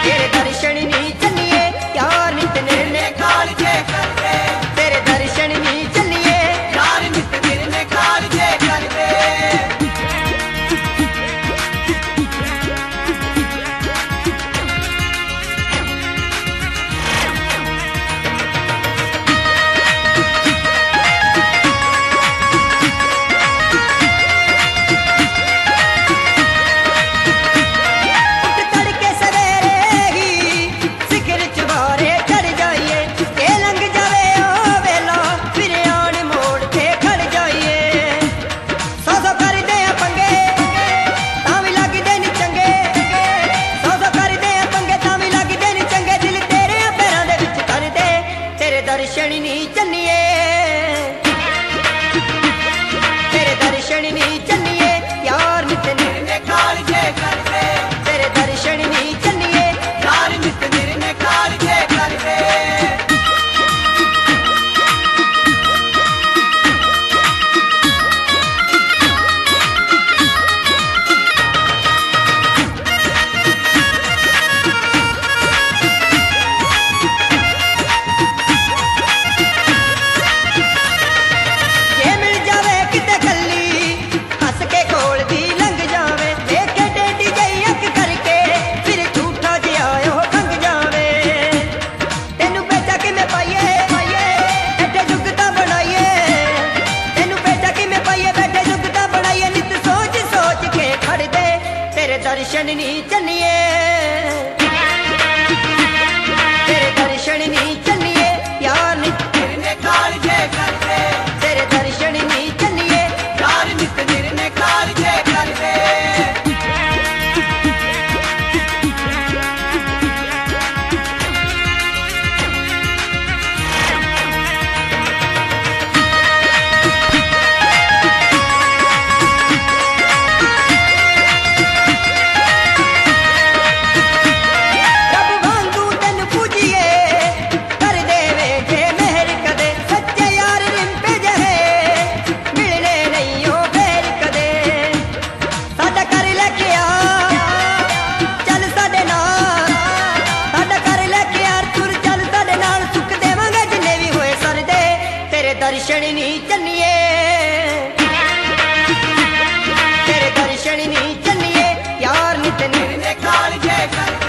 तेरे दर्शन नहीं चलिए यार नित निर्णय काल जे कर दे। तेरे दर्शन नहीं चलिए यार नित निर्णय काल जे कर दे। दर्शन नहीं चलिए तेरे दर्शन नहीं चलिए यार नित निर्णय काल जे कर दे। तेरे दर्शन नहीं चलिए यार नित निर्णय काल जे कर दे। दर्शन नहीं चलिए तेरे दर्शन नहीं चलिए यार नित निर्णय काल जे कर दे। तेरे दर्शन नहीं चलिए यार नित निर्णय काल जे कर दे। दर्शन नहीं चलिए तेरे दर्शन नहीं चलिए यार नित निर्णय काल जे कर दे।